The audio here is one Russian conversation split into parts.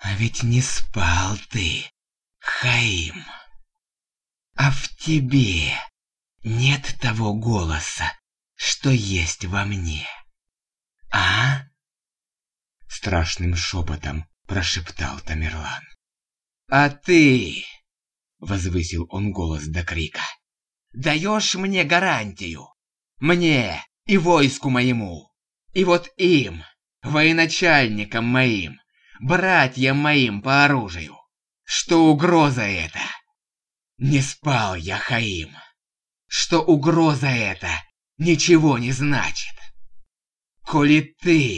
А ведь не спал ты, Хаим. А в тебе нет того голоса, что есть во мне. А? Страшным шепотом прошептал Тамерлан. А ты, возвысил он голос до крика, даешь мне гарантию? Мне и войску моему, и вот им, военачальникам моим, братьям моим по оружию, что угроза эта? Не спал я, Хаим, что угроза эта ничего не значит. Коли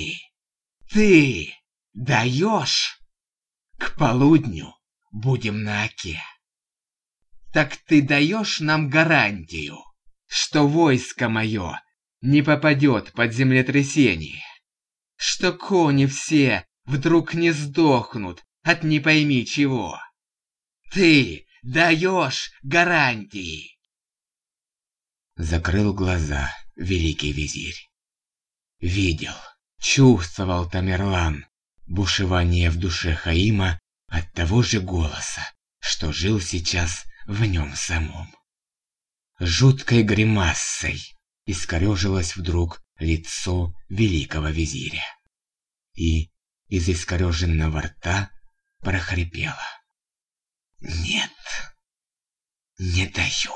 ты даешь, к полудню будем на оке. Так ты даешь нам гарантию, что войско мое не попадет под землетрясение, что кони все вдруг не сдохнут от не пойми чего. Ты даешь гарантии. Закрыл глаза великий визирь. Видел, чувствовал Тамерлан бушевание в душе Хаима от того же голоса, что жил сейчас в нем самом. Жуткой гримассой искорежилось вдруг лицо великого визиря, и из искореженного рта прохрипело: «Нет, не даю».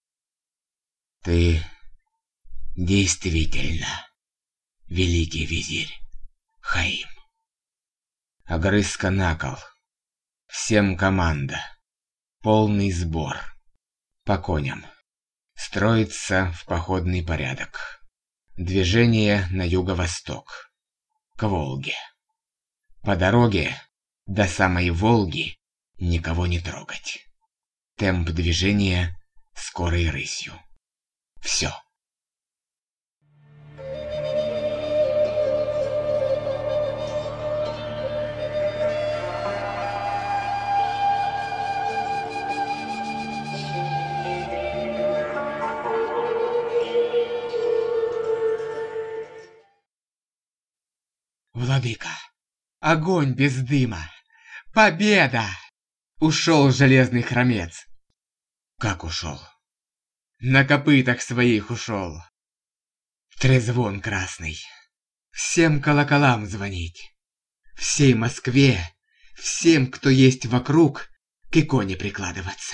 «Ты действительно великий визирь, Хаим. Огрызка на кол. Всем команда. Полный сбор. По коням. Строится в походный порядок. Движение на юго-восток. К Волге. По дороге до самой Волги никого не трогать. Темп движения скорой рысью. Все. Владыка, огонь без дыма! Победа! Ушел железный хромец. Как ушел? На копытах своих ушел. Трезвон красный. Всем колоколам звонить. Всей Москве, всем, кто есть вокруг, к иконе прикладываться.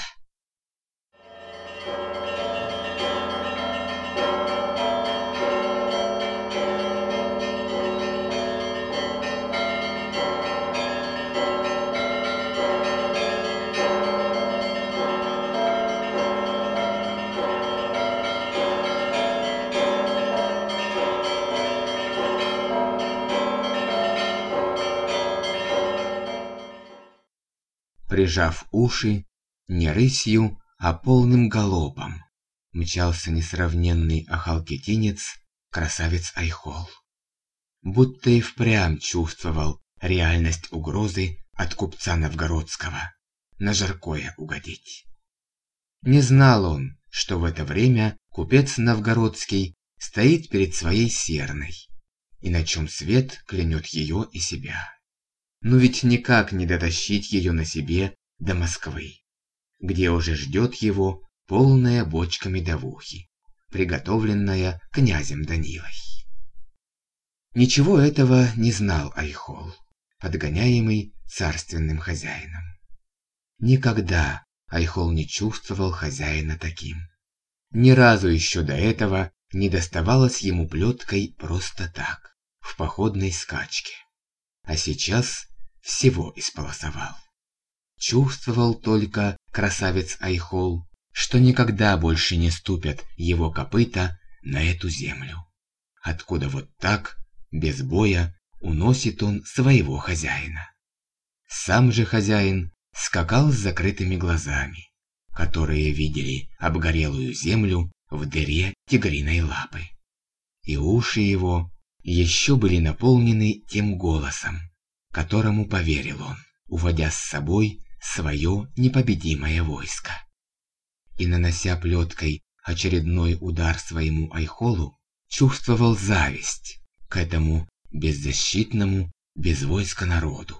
Прижав уши, не рысью, а полным галопом, мчался несравненный ахалкитинец, красавец Айхол. Будто и впрямь чувствовал реальность угрозы от купца новгородского, на жаркое угодить. Не знал он, что в это время купец новгородский стоит перед своей серной, и на чем свет клянет ее и себя. Но ведь никак не дотащить ее на себе до Москвы, где уже ждет его полная бочка медовухи, приготовленная князем Данилой. Ничего этого не знал Айхол, подгоняемый царственным хозяином. Никогда Айхол не чувствовал хозяина таким. Ни разу еще до этого не доставалось ему плеткой просто так, в походной скачке. А сейчас всего исполосовал. Чувствовал только красавец Айхол, что никогда больше не ступят его копыта на эту землю, откуда вот так, без боя, уносит он своего хозяина. Сам же хозяин скакал с закрытыми глазами, которые видели обгорелую землю в дыре тигриной лапы. И уши его еще были наполнены тем голосом, которому поверил он, уводя с собой свое непобедимое войско. И, нанося плеткой очередной удар своему Айхолу, чувствовал зависть к этому беззащитному, без войска народу,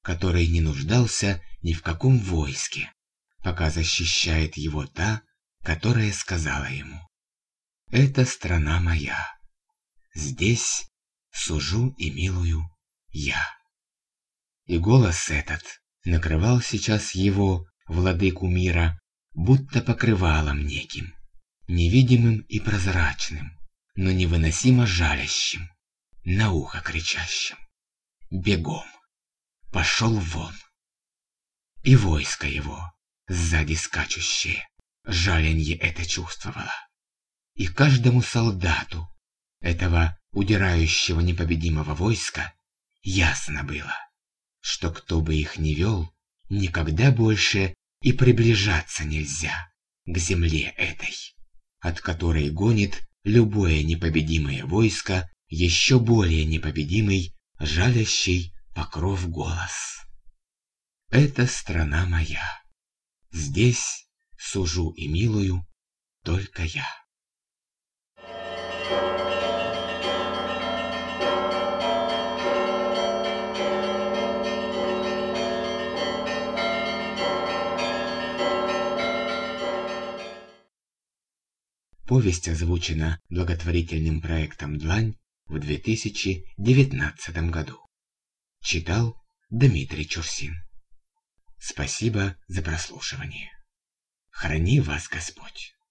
который не нуждался ни в каком войске, пока защищает его та, которая сказала ему: «Это страна моя, здесь сужу и милую я». И голос этот накрывал сейчас его, владыку мира, будто покрывалом неким, невидимым и прозрачным, но невыносимо жалящим, на ухо кричащим: «Бегом! Пошел вон!» И войско его, сзади скачущее, жаленье это чувствовало. И каждому солдату этого удирающего непобедимого войска ясно было, что кто бы их ни вел, никогда больше и приближаться нельзя к земле этой, от которой гонит любое непобедимое войско еще более непобедимый, жалящий покров голос. Это страна моя, здесь сужу и милую только я. Повесть озвучена благотворительным проектом «Длань» в 2019 году. Читал Дмитрий Чурсин. Спасибо за прослушивание. Храни вас Господь.